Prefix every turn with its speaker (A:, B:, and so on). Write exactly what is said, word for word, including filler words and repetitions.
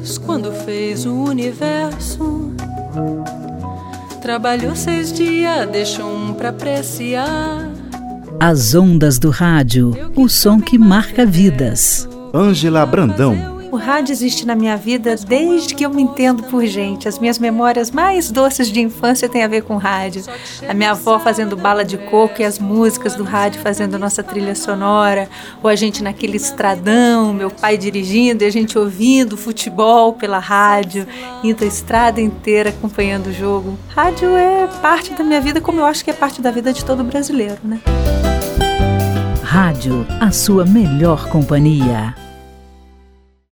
A: Deus, quando fez o universo, trabalhou seis dias, deixou um pra apreciar.
B: As ondas do rádio, o som que marca vidas.
C: Ângela Brandão.
D: O rádio existe na minha vida desde que eu me entendo por gente. As minhas memórias mais doces de infância têm a ver com rádio. A minha avó fazendo bala de coco e as músicas do rádio fazendo nossa trilha sonora. Ou a gente naquele estradão, meu pai dirigindo e a gente ouvindo futebol pela rádio, indo a estrada inteira acompanhando o jogo. Rádio é parte da minha vida, como eu acho que é parte da vida de todo brasileiro, né?
B: Rádio, a sua melhor companhia.